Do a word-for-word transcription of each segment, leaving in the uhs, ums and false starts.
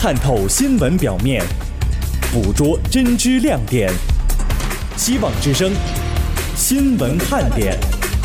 看透新闻表面，捕捉真知亮点。希望之声新闻看点。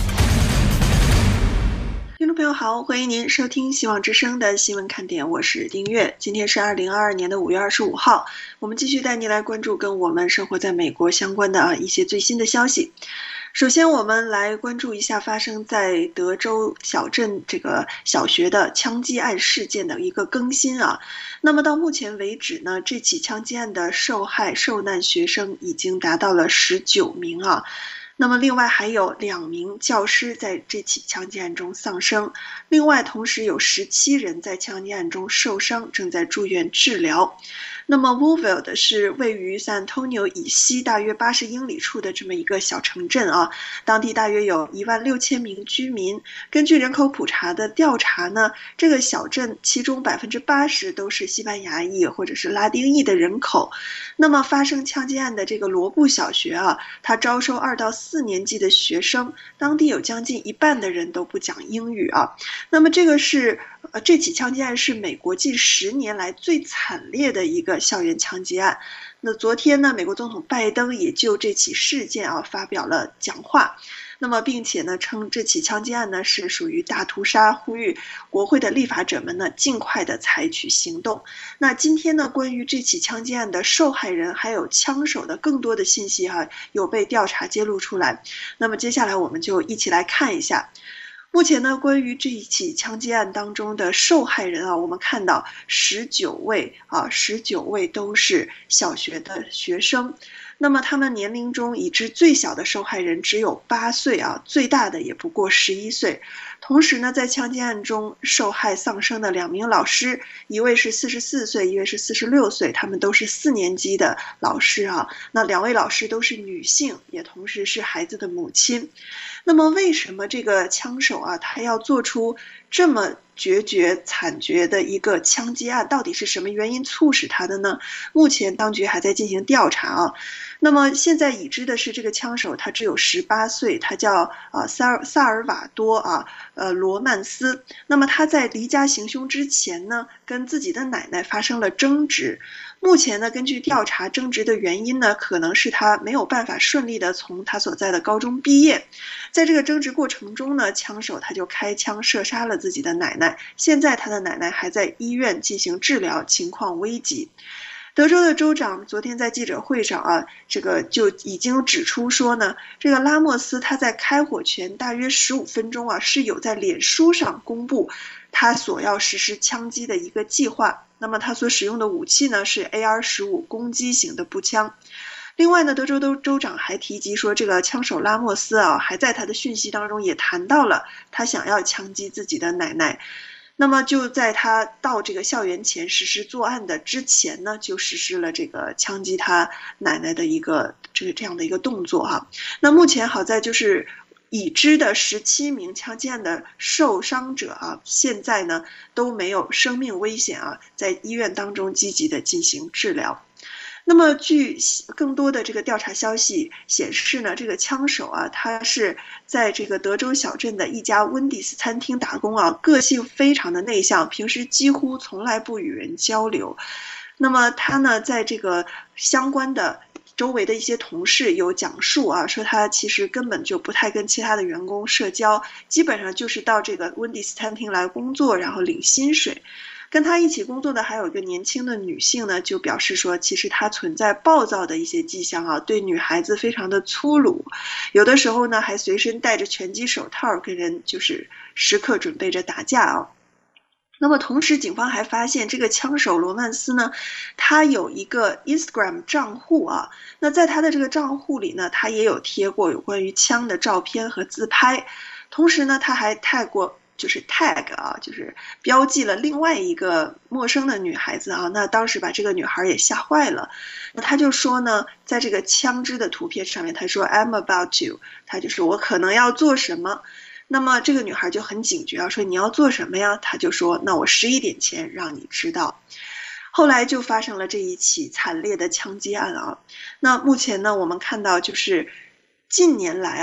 听众朋友好，欢迎您收听希望之声的新闻看点，我是丁月。今天是二零二二年的五月二十五号，我们继续带您来关注跟我们生活在美国相关的啊一些最新的消息。首先我们来关注一下发生在德州小镇这个小学的枪击案事件的一个更新啊。那么到目前为止呢，这起枪击案的受害受难学生已经达到了十九名啊。那么另外还有两名教师在这起枪击案中丧生，另外同时有十七人在枪击案中受伤，正在住院治疗。那么 Woolville 是位于 San Antonio 以西大约八十英里处的这么一个小城镇啊，当地大约有一万六千名居民。根据人口普查的调查呢，这个小镇其中百分之八十都是西班牙裔或者是拉丁裔的人口。那么发生枪击案的这个罗布小学啊，它招收二到四年级的学生，当地有将近一半的人都不讲英语啊。那么这个是呃，这起枪击案是美国近十年来最惨烈的一个校园枪击案。那昨天呢，美国总统拜登也就这起事件啊发表了讲话。那么并且呢称这起枪击案呢是属于大屠杀，呼吁国会的立法者们呢尽快的采取行动。那今天呢关于这起枪击案的受害人还有枪手的更多的信息哈、啊、有被调查揭露出来。那么接下来我们就一起来看一下。目前呢，关于这一起枪击案当中的受害人啊，我们看到十九位啊，十九位都是小学的学生。那么他们年龄中已知最小的受害人只有八岁啊，最大的也不过十一岁。同时呢，在枪击案中受害丧生的两名老师，一位是四十四岁，一位是四十六岁，他们都是四年级的老师啊。那两位老师都是女性，也同时是孩子的母亲。那么为什么这个枪手啊，他要做出这么决绝惨绝的一个枪击案，到底是什么原因促使他的呢？目前当局还在进行调查啊。那么现在已知的是，这个枪手他只有十八岁，他叫啊萨尔萨尔瓦多啊呃罗曼斯。那么他在离家行凶之前呢，跟自己的奶奶发生了争执。目前呢，根据调查，争执的原因呢，可能是他没有办法顺利的从他所在的高中毕业。在这个争执过程中呢，枪手他就开枪射杀了自己的奶奶。现在他的奶奶还在医院进行治疗，情况危急。德州的州长昨天在记者会上啊，这个就已经指出说呢，这个拉莫斯他在开火前大约十五分钟啊，是有在脸书上公布他所要实施枪击的一个计划。那么他所使用的武器呢是 A R 十五 攻击型的步枪。另外呢，德州的州长还提及说，这个枪手拉莫斯啊，还在他的讯息当中也谈到了他想要枪击自己的奶奶。那么就在他到这个校园前实施作案的之前呢，就实施了这个枪击他奶奶的一个这个这样的一个动作哈、啊。那目前好在就是已知的十七名枪击案的受伤者啊，现在呢都没有生命危险啊，在医院当中积极的进行治疗。那么据更多的这个调查消息显示呢，这个枪手啊，他是在这个德州小镇的一家温迪斯餐厅打工啊，个性非常的内向，平时几乎从来不与人交流。那么他呢，在这个相关的周围的一些同事有讲述啊，说他其实根本就不太跟其他的员工社交，基本上就是到这个温迪斯餐厅来工作，然后领薪水。跟他一起工作的还有一个年轻的女性呢，就表示说，其实他存在暴躁的一些迹象啊，对女孩子非常的粗鲁，有的时候呢还随身带着拳击手套，跟人就是时刻准备着打架啊。那么同时警方还发现这个枪手罗曼斯呢，他有一个 Instagram 账户啊，那在他的这个账户里呢，他也有贴过有关于枪的照片和自拍，同时呢他还 tag 过就是 tag 啊，就是标记了另外一个陌生的女孩子啊，那当时把这个女孩也吓坏了。那他就说呢，在这个枪支的图片上面，他说 I'm about to， 他就说我可能要做什么。那么这个女孩就很警觉啊，说你要做什么呀？他就说那我十一点前让你知道。后来就发生了这一起惨烈的枪击案啊。那目前呢，我们看到就是近年来啊，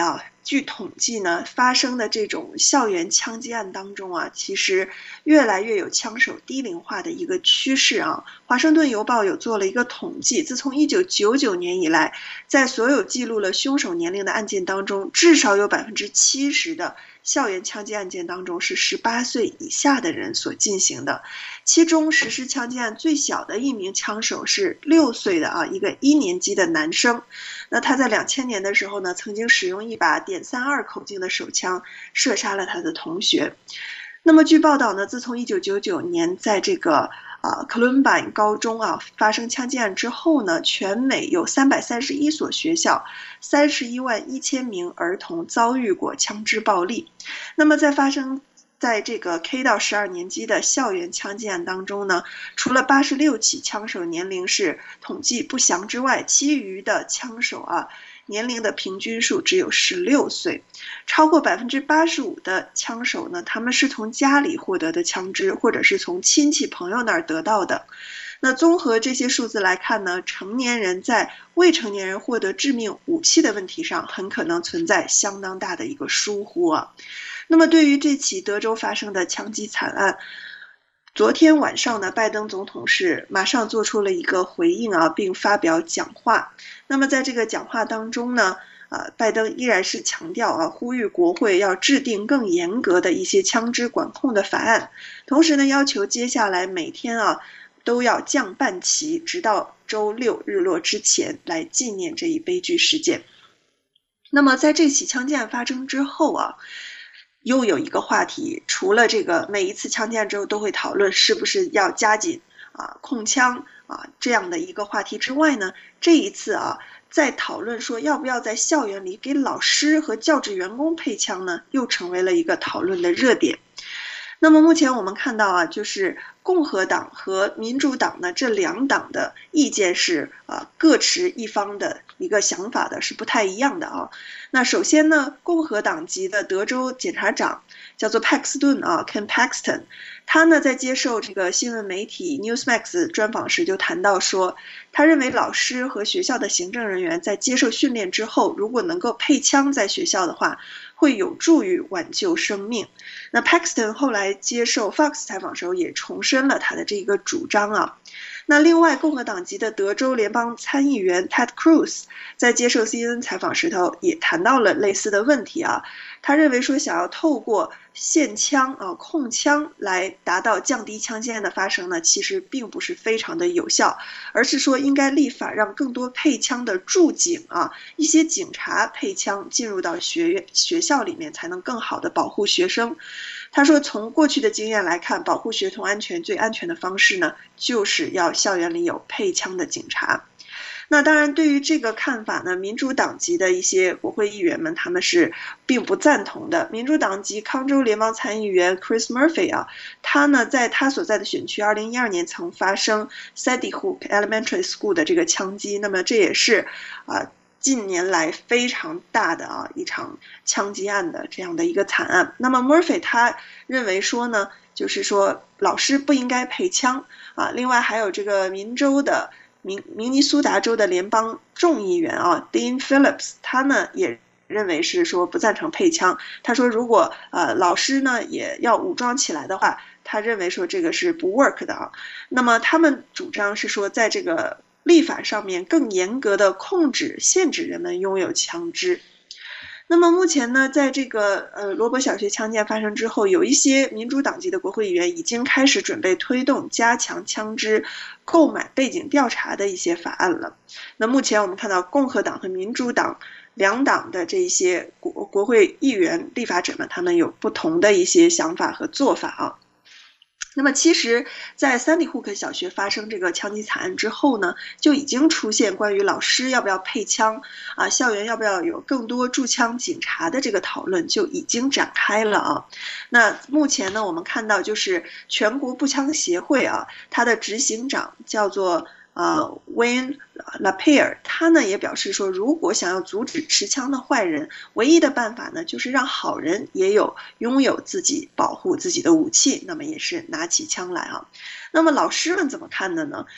据统计呢，发生的这种校园枪击案当中啊，其实越来越有枪手低龄化的一个趋势啊。华盛顿邮报有做了一个统计，自从一九九九年以来，在所有记录了凶手年龄的案件当中，至少有百分之七十的校园枪击案件当中是十八岁以下的人所进行的，其中实施枪击案最小的一名枪手是六岁的啊，一个一年级的男生。那他在两千年的时候呢，曾经使用一把点三二口径的手枪射杀了他的同学。那么据报道呢，自从一九九九年在这个啊 Columbine 高中啊发生枪击案之后呢，全美有三百三十一所学校，三十一万一千名儿童遭遇过枪支暴力。那么在发生在这个 K 到十二年级的校园枪击案当中呢，除了八十六起枪手年龄是统计不详之外，其余的枪手啊年龄的平均数只有十六岁，超过 百分之八十五 的枪手呢，他们是从家里获得的枪支，或者是从亲戚朋友那儿得到的。那综合这些数字来看呢，成年人在未成年人获得致命武器的问题上，很可能存在相当大的一个疏忽啊。那么对于这起德州发生的枪击惨案，昨天晚上呢，拜登总统是马上做出了一个回应啊，并发表讲话。那么在这个讲话当中呢，呃，拜登依然是强调啊，呼吁国会要制定更严格的一些枪支管控的法案，同时呢，要求接下来每天啊都要降半旗，直到周六日落之前来纪念这一悲剧事件。那么在这起枪击案发生之后啊，又有一个话题，除了这个每一次枪击案之后都会讨论是不是要加紧啊控枪啊这样的一个话题之外呢，这一次啊在讨论说要不要在校园里给老师和教职员工配枪呢，又成为了一个讨论的热点。那么目前我们看到啊，就是共和党和民主党呢这两党的意见是啊各持一方的一个想法的，是不太一样的啊。那首先呢，共和党籍的德州检察长叫做帕克斯顿啊 Ken Paxton， 他呢在接受这个新闻媒体 Newsmax 专访时就谈到说，他认为老师和学校的行政人员在接受训练之后，如果能够配枪在学校的话，会有助于挽救生命。那 Paxton 后来接受 Fox 采访时候也重申了他的这个主张啊。那另外，共和党籍的德州联邦参议员 Ted Cruz 在接受 C N N 采访时头也谈到了类似的问题啊。他认为说，想要透过限枪啊控枪来达到降低枪击案的发生呢，其实并不是非常的有效，而是说应该立法让更多配枪的驻警啊，一些警察配枪进入到学院学校里面，才能更好的保护学生。他说，从过去的经验来看，保护学童安全最安全的方式呢，就是要校园里有配枪的警察。那当然，对于这个看法呢，民主党籍的一些国会议员们他们是并不赞同的。民主党籍康州联邦参议员 Chris Murphy 啊，他呢在他所在的选区二零一二年曾发生 Sandy Hook Elementary School 的这个枪击，那么这也是啊近年来非常大的啊一场枪击案的这样的一个惨案。那么 Murphy 他认为说呢，就是说老师不应该配枪啊。另外还有这个民州的明明尼苏达州的联邦众议员啊 Dean Phillips， 他呢也认为是说不赞成配枪。他说如果呃老师呢也要武装起来的话，他认为说这个是不 work 的啊。那么他们主张是说，在这个立法上面更严格的控制限制人们拥有枪支。那么目前呢，在这个呃罗伯小学枪击案发生之后，有一些民主党籍的国会议员已经开始准备推动加强枪支购买背景调查的一些法案了。那目前我们看到共和党和民主党两党的这一些国国会议员立法者们，他们有不同的一些想法和做法啊。那么其实在三里 Hook 小学发生这个枪击惨案之后呢，就已经出现关于老师要不要配枪啊，校园要不要有更多驻枪警察的这个讨论就已经展开了啊。那目前呢，我们看到就是全国步枪协会啊，它的执行长叫做呃 Wayne LaPierre， 他呢也表示说，如果想要阻止持枪的坏人，唯一的办法呢就是让好人也有拥有自己保护自己的武器，那么也是拿起枪来啊。那么老师们怎么看的呢？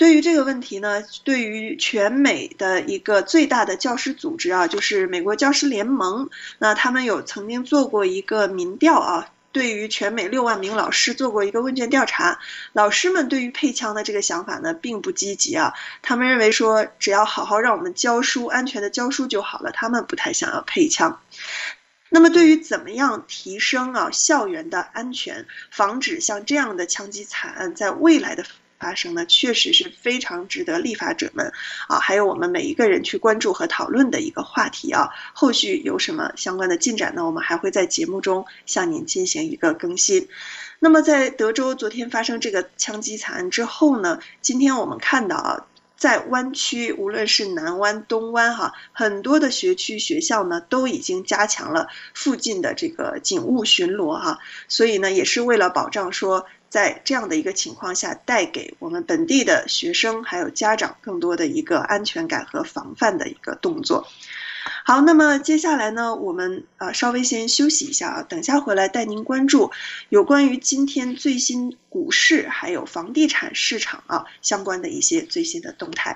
对于这个问题呢，对于全美的一个最大的教师组织啊，就是美国教师联盟，那他们有曾经做过一个民调啊，对于全美六万名老师做过一个问卷调查，老师们对于配枪的这个想法呢并不积极啊，他们认为说只要好好让我们教书，安全的教书就好了，他们不太想要配枪。那么对于怎么样提升啊校园的安全，防止像这样的枪击惨案在未来的发生呢，确实是非常值得立法者们啊，还有我们每一个人去关注和讨论的一个话题啊。后续有什么相关的进展呢？我们还会在节目中向您进行一个更新。那么在德州昨天发生这个枪击惨案之后呢，今天我们看到啊，在湾区，无论是南湾、东湾哈，很多的学区学校呢都已经加强了附近的这个警务巡逻哈，所以呢也是为了保障说，在这样的一个情况下，带给我们本地的学生还有家长更多的一个安全感和防范的一个动作。好，那么接下来呢，我们呃稍微先休息一下啊，等一下回来带您关注有关于今天最新股市还有房地产市场啊相关的一些最新的动态。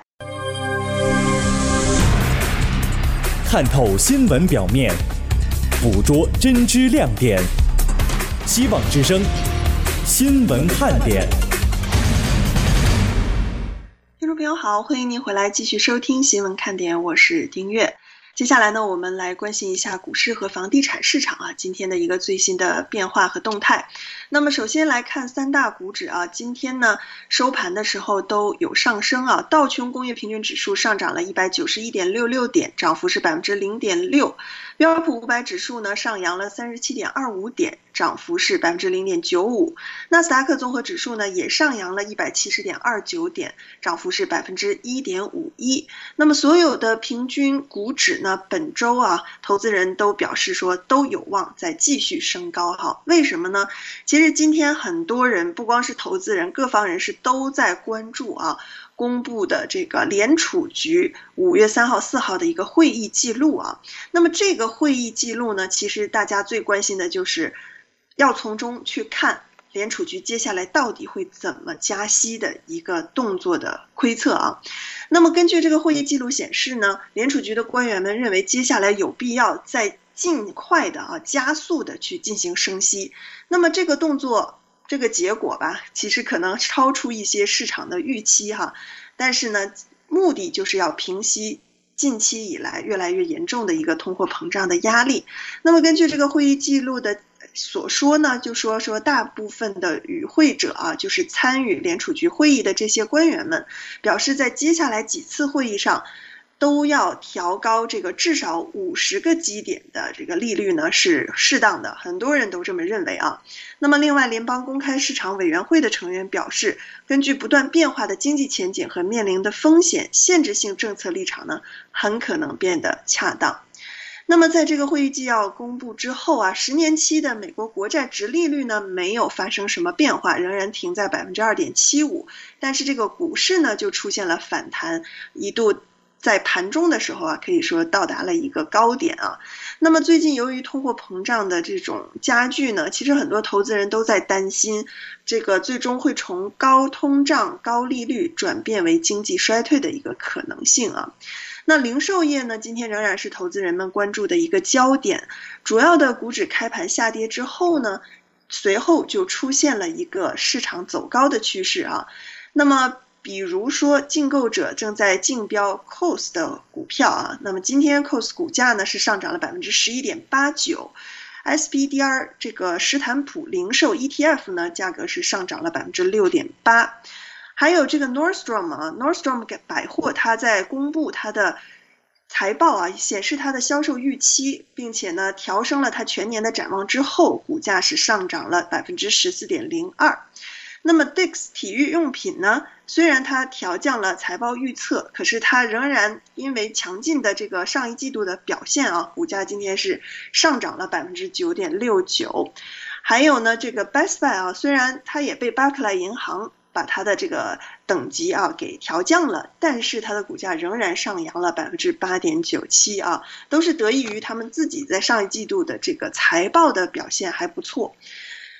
看透新闻表面，捕捉真知亮点。希望之声，新闻看点。 听众朋友好，欢迎您回来继续收听新闻看点，我是丁月。接下来呢，我们来关心一下股市和房地产市场啊，今天的一个最新的变化和动态。那么首先来看三大股指啊，今天呢收盘的时候都有上升啊，道琼工业平均指数上涨了一百九十一点六六点，涨幅是百分之零点六。标普五百指数呢上扬了三十七点二五点，涨幅是百分之零点九五。纳斯达克综合指数呢也上扬了一百七十点二九点，涨幅是百分之一点五一。那么所有的平均股指呢，本周啊，投资人都表示说都有望再继续升高哈。为什么呢？其实今天很多人，不光是投资人，各方人士都在关注啊。公布的这个联储局五月三号、四号的一个会议记录啊，那么这个会议记录呢，其实大家最关心的就是要从中去看联储局接下来到底会怎么加息的一个动作的推测啊。那么根据这个会议记录显示呢，联储局的官员们认为接下来有必要再尽快的啊加速的去进行升息。那么这个动作。这个结果吧，其实可能超出一些市场的预期哈，但是呢，目的就是要平息近期以来越来越严重的一个通货膨胀的压力。那么根据这个会议记录的所说呢，就说说大部分的与会者啊，就是参与联储局会议的这些官员们，表示在接下来几次会议上。都要调高这个至少五十个基点的这个利率呢是适当的，很多人都这么认为啊。那么另外联邦公开市场委员会的成员表示，根据不断变化的经济前景和面临的风险，限制性政策立场呢很可能变得恰当。那么在这个会议纪要公布之后啊，十年期的美国国债殖利率呢没有发生什么变化，仍然停在 百分之二点七五， 但是这个股市呢就出现了反弹，一度在盘中的时候啊，可以说到达了一个高点啊。那么最近由于通货膨胀的这种加剧呢，其实很多投资人都在担心，这个最终会从高通胀、高利率转变为经济衰退的一个可能性啊。那零售业呢，今天仍然是投资人们关注的一个焦点。主要的股指开盘下跌之后呢，随后就出现了一个市场走高的趋势啊。那么比如说竞购者正在竞标 C O S 的股票啊，那么今天 C O S 股价呢是上涨了 百分之十一点八九， S P D R 这个斯坦普零售 E T F 呢价格是上涨了 百分之六点八。 还有这个 Nordstrom 啊 Nordstrom 百货它在公布它的财报啊，显示它的销售预期，并且呢调升了它全年的展望之后，股价是上涨了 百分之十四点零二。那么 D I X 体育用品呢，虽然它调降了财报预测，可是它仍然因为强劲的这个上一季度的表现啊，股价今天是上涨了 百分之九点六九。 还有呢这个 Best Buy 啊，虽然它也被巴克莱银行把它的这个等级啊给调降了，但是它的股价仍然上扬了 百分之八点九七 啊，都是得益于他们自己在上一季度的这个财报的表现还不错。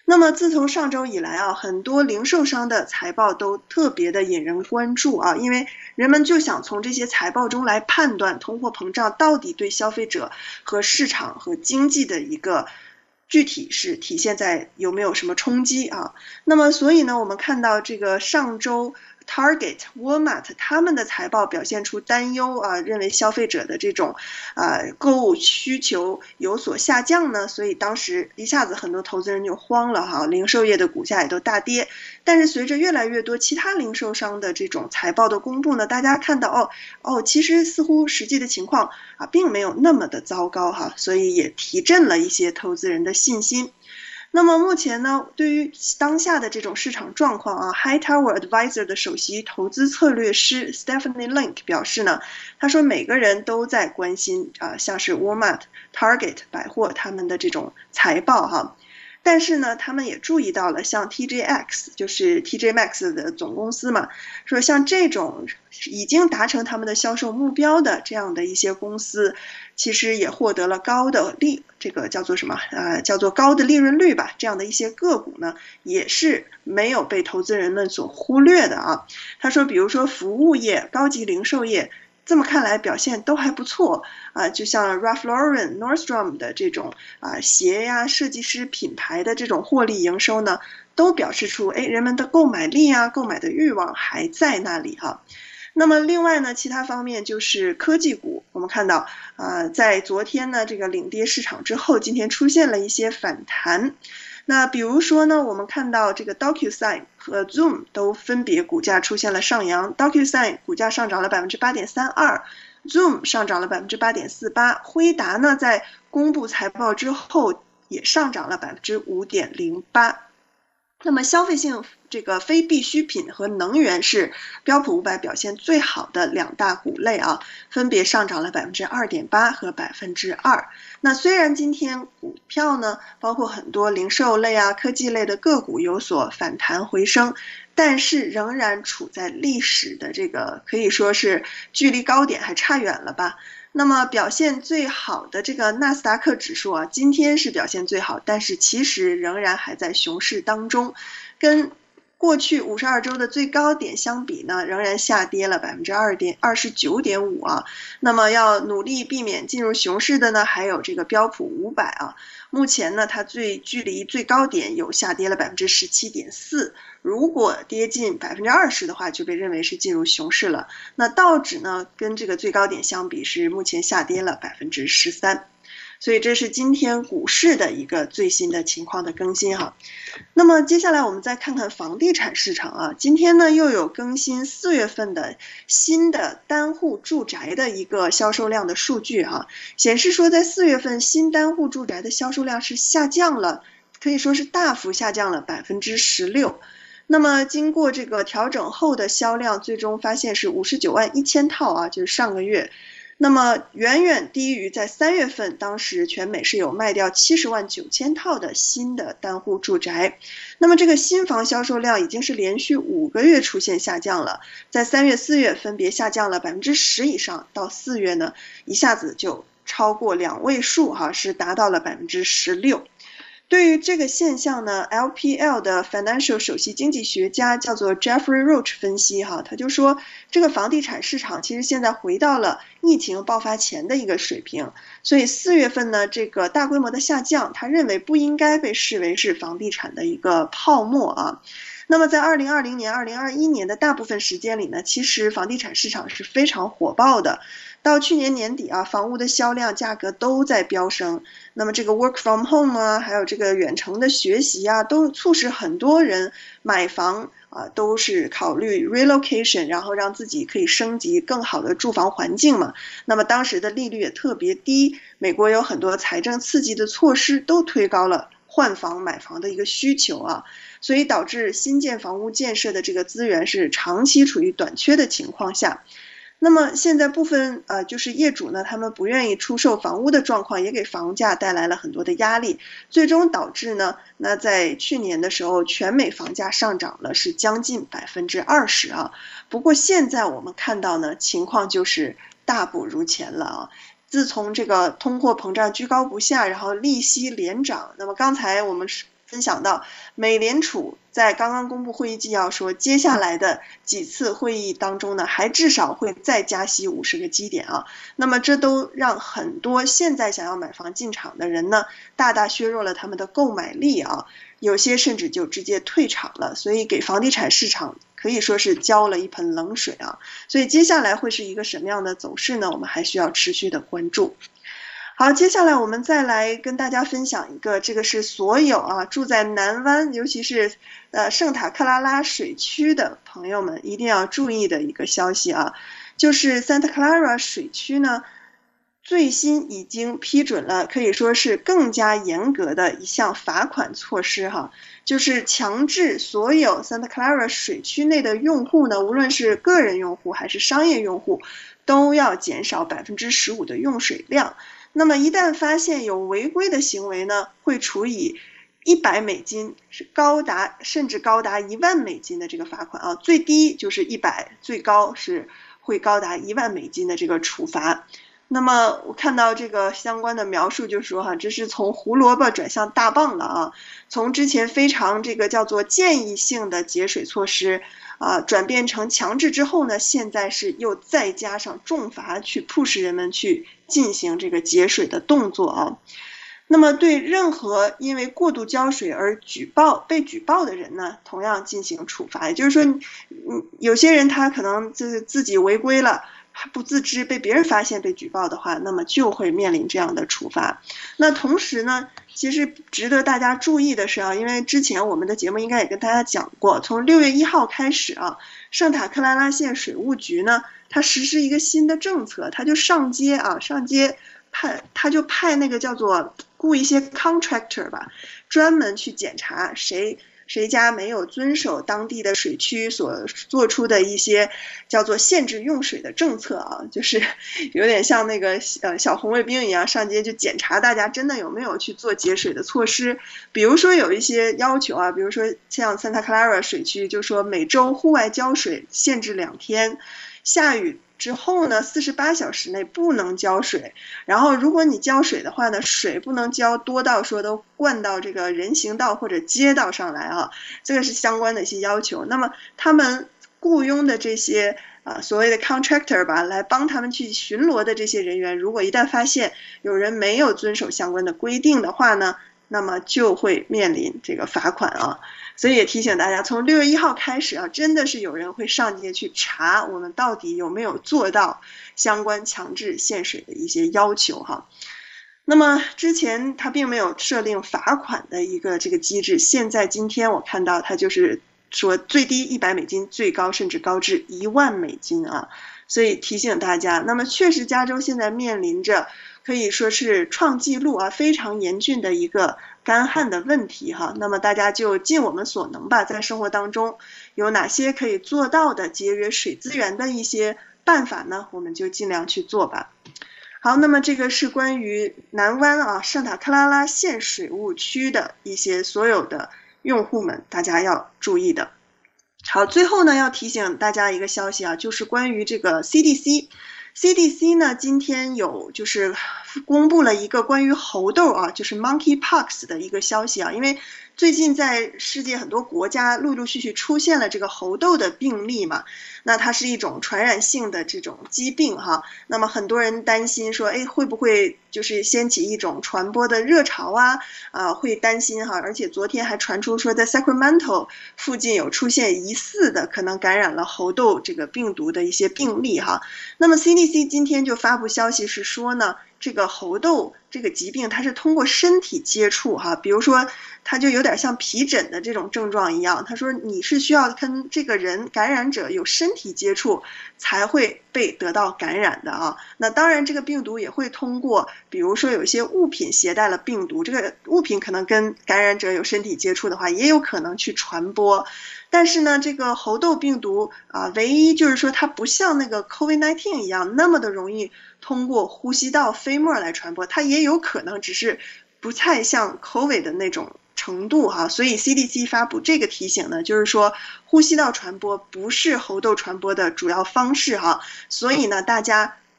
那么自从上周以来啊，很多零售商的财报都特别的引人关注啊，因为人们就想从这些财报中来判断通货膨胀到底对消费者和市场和经济的一个具体是体现在有没有什么冲击啊。那么所以呢，我们看到这个上周Target、Walmart 他们的财报表现出担忧啊，认为消费者的这种啊购物需求有所下降呢，所以当时一下子很多投资人就慌了哈，零售业的股价也都大跌。但是随着越来越多其他零售商的这种财报的公布呢，大家看到哦哦，其实似乎实际的情况啊并没有那么的糟糕哈，所以也提振了一些投资人的信心。那么目前呢，对于当下的这种市场状况啊 ，Hightower Advisor 的首席投资策略师 Stephanie Link 表示呢，他说每个人都在关心啊，像是 Walmart、Target 百货他们的这种财报哈。但是呢，他们也注意到了，像 T J X 就是 T J Maxx 的总公司嘛，说像这种已经达成他们的销售目标的这样的一些公司，其实也获得了高的利，这个叫做什么？呃，叫做高的利润率吧。这样的一些个股呢，也是没有被投资人们所忽略的啊。他说，比如说服务业、高级零售业。这么看来表现都还不错啊，就像 Ralph Lauren、Nordstrom 的这种啊鞋呀、设计师品牌的这种获利营收呢，都表示出哎人们的购买力啊、购买的欲望还在那里哈。那么另外呢，其他方面就是科技股，我们看到啊，在昨天呢这个领跌市场之后，今天出现了一些反弹。那比如说呢，我们看到这个 DocuSign 和 Zoom 都分别股价出现了上扬 ，DocuSign 股价上涨了 百分之八点三二， Zoom 上涨了 百分之八点四八， 辉达呢在公布财报之后也上涨了 百分之五点零八。那么消费性这个非必需品和能源是标普五百表现最好的两大股类啊，分别上涨了 百分之二点八 和 百分之二。那虽然今天股票呢，包括很多零售类啊、科技类的个股有所反弹回升，但是仍然处在历史的这个可以说是距离高点还差远了吧。那么表现最好的这个纳斯达克指数啊，今天是表现最好，但是其实仍然还在熊市当中，跟过去五十二周的最高点相比呢，仍然下跌了 百分之二十九点五 啊。那么要努力避免进入熊市的呢，还有这个标普五百啊。目前呢，它最距离最高点有下跌了 百分之十七点四， 如果跌近 百分之二十 的话，就被认为是进入熊市了。那道指呢，跟这个最高点相比是目前下跌了 百分之十三。所以这是今天股市的一个最新的情况的更新哈。那么接下来我们再看看房地产市场啊，今天呢又有更新四月份的新的单户住宅的一个销售量的数据哈，显示说在四月份新单户住宅的销售量是下降了，可以说是大幅下降了 百分之十六。那么经过这个调整后的销量，最终发现是五十九万一千套啊，就是上个月。那么远远低于在三月份，当时全美是有卖掉七十万九千套的新的单户住宅。那么这个新房销售量已经是连续五个月出现下降了，在三月、四月分别下降了百分之十以上，到四月呢，一下子就超过两位数哈，是达到了百分之十六。对于这个现象呢 ，L P L 的 Financial 首席经济学家叫做 Jeffrey Roach 分析哈，他就说这个房地产市场其实现在回到了疫情爆发前的一个水平，所以四月份呢这个大规模的下降，他认为不应该被视为是房地产的一个泡沫啊。那么在二零二零年、二零二一年的大部分时间里呢，其实房地产市场是非常火爆的。到去年年底啊，房屋的销量价格都在飙升。那么这个 work from home 啊，还有这个远程的学习啊，都促使很多人买房啊，都是考虑 relocation， 然后让自己可以升级更好的住房环境嘛。那么当时的利率也特别低，美国有很多财政刺激的措施，都推高了换房买房的一个需求啊。所以导致新建房屋建设的这个资源是长期处于短缺的情况下。那么现在部分呃就是业主呢，他们不愿意出售房屋的状况，也给房价带来了很多的压力，最终导致呢，那在去年的时候，全美房价上涨了是将近百分之二十啊。不过现在我们看到呢，情况就是大不如前了啊。自从这个通货膨胀居高不下，然后利息连涨，那么刚才我们分享到，美联储在刚刚公布会议纪要说，接下来的几次会议当中呢，还至少会再加息五十个基点啊。那么这都让很多现在想要买房进场的人呢，大大削弱了他们的购买力啊，有些甚至就直接退场了，所以给房地产市场可以说是浇了一盆冷水啊。所以接下来会是一个什么样的走势呢？我们还需要持续的关注。好，接下来我们再来跟大家分享一个，这个是所有啊住在南湾，尤其是呃圣塔克拉拉水区的朋友们一定要注意的一个消息啊，就是 Santa Clara 水区呢，最新已经批准了，可以说是更加严格的一项罚款措施哈，就是强制所有 Santa Clara 水区内的用户呢，无论是个人用户还是商业用户，都要减少百分之十五的用水量。那么一旦发现有违规的行为呢，会处以一百美金，是高达甚至高达一万美金的这个罚款啊，最低就是一百，最高是会高达一万美金的这个处罚。那么我看到这个相关的描述就说哈，这是从胡萝卜转向大棒了啊，从之前非常这个叫做建议性的节水措施啊，转变成强制之后呢，现在是又再加上重罚去迫使人们去进行这个节水的动作啊。那么对任何因为过度浇水而举报被举报的人呢，同样进行处罚。也就是说，嗯，有些人他可能自自己违规了，还不自知，被别人发现被举报的话，那么就会面临这样的处罚。那同时呢，其实值得大家注意的是啊，因为之前我们的节目应该也跟大家讲过，从六月一号开始啊，圣塔克拉拉县水务局呢，它实施一个新的政策，它就上街啊，上街派，它就派那个叫做雇一些 contractor 吧，专门去检查谁谁家没有遵守当地的水区所做出的一些叫做限制用水的政策啊，就是有点像那个呃小红卫兵一样，上街就检查大家真的有没有去做节水的措施。比如说有一些要求啊，比如说像 Santa Clara 水区就说每周户外浇水限制两天，下雨之后呢，四十八小时内不能浇水。然后，如果你浇水的话呢，水不能浇多到说都灌到这个人行道或者街道上来啊，这个是相关的一些要求。那么，他们雇佣的这些啊所谓的 contractor 吧，来帮他们去巡逻的这些人员，如果一旦发现有人没有遵守相关的规定的话呢，那么就会面临这个罚款啊。所以也提醒大家，从六月一号开始啊，真的是有人会上街去查我们到底有没有做到相关强制限水的一些要求哈。那么之前它并没有设定罚款的一个这个机制，现在今天我看到它就是说最低一百美金，最高甚至高至一万美金啊。所以提醒大家，那么确实加州现在面临着可以说是创纪录啊，非常严峻的一个干旱的问题哈。那么大家就尽我们所能吧，在生活当中有哪些可以做到的节约水资源的一些办法呢，我们就尽量去做吧。好，那么这个是关于南湾啊圣塔克拉拉县水务区的一些所有的用户们大家要注意的。好，最后呢要提醒大家一个消息啊，就是关于这个 C D C。C D C 呢，今天有就是公布了一个关于猴痘啊，就是 monkeypox 的一个消息啊，因为最近在世界很多国家陆陆续续出现了这个猴痘的病例嘛，那它是一种传染性的这种疾病哈，那么很多人担心说，哎，会不会就是掀起一种传播的热潮啊？啊，会担心哈，而且昨天还传出说在 Sacramento 附近有出现疑似的可能感染了猴痘这个病毒的一些病例哈，那么 C D C 今天就发布消息是说呢，这个猴痘这个疾病它是通过身体接触哈，比如说它就有点像皮疹的这种症状一样，他说你是需要跟这个人感染者有身体接触才会被得到感染的啊。那当然这个病毒也会通过比如说有一些物品携带了病毒，这个物品可能跟感染者有身体接触的话也有可能去传播，但是呢这个猴痘病毒啊，唯一就是说它不像那个 COVID 十九 一样那么的容易通过呼吸道飞沫来传播，它也有可能只是不太像 COVID 的那种程度哈，所以 C D C 发布这个提醒呢，就是说呼吸道传播不是猴痘传播的主要方式哈，所以呢大家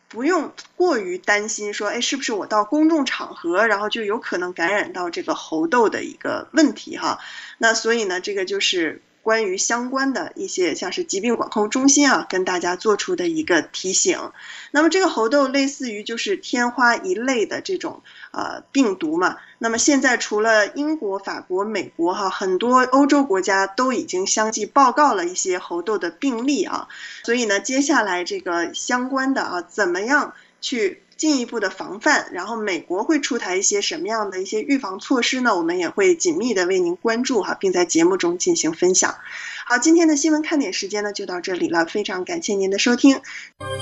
不用过于担心说，哎，是不是我到公众场合，然后就有可能感染到这个猴痘的一个问题哈。那所以呢，这个就是关于相关的一些像是疾病管控中心啊，跟大家做出的一个提醒。那么这个猴痘类似于就是天花一类的这种呃病毒嘛。那么现在除了英国、法国、美国哈，很多欧洲国家都已经相继报告了一些猴痘的病例啊。所以呢，接下来这个相关的啊，怎么样去进一步的防范，然后美国会出台一些什么样的一些预防措施呢？我们也会紧密的为您关注哈，并在节目中进行分享。好，今天的新闻看点时间呢就到这里了，非常感谢您的收听。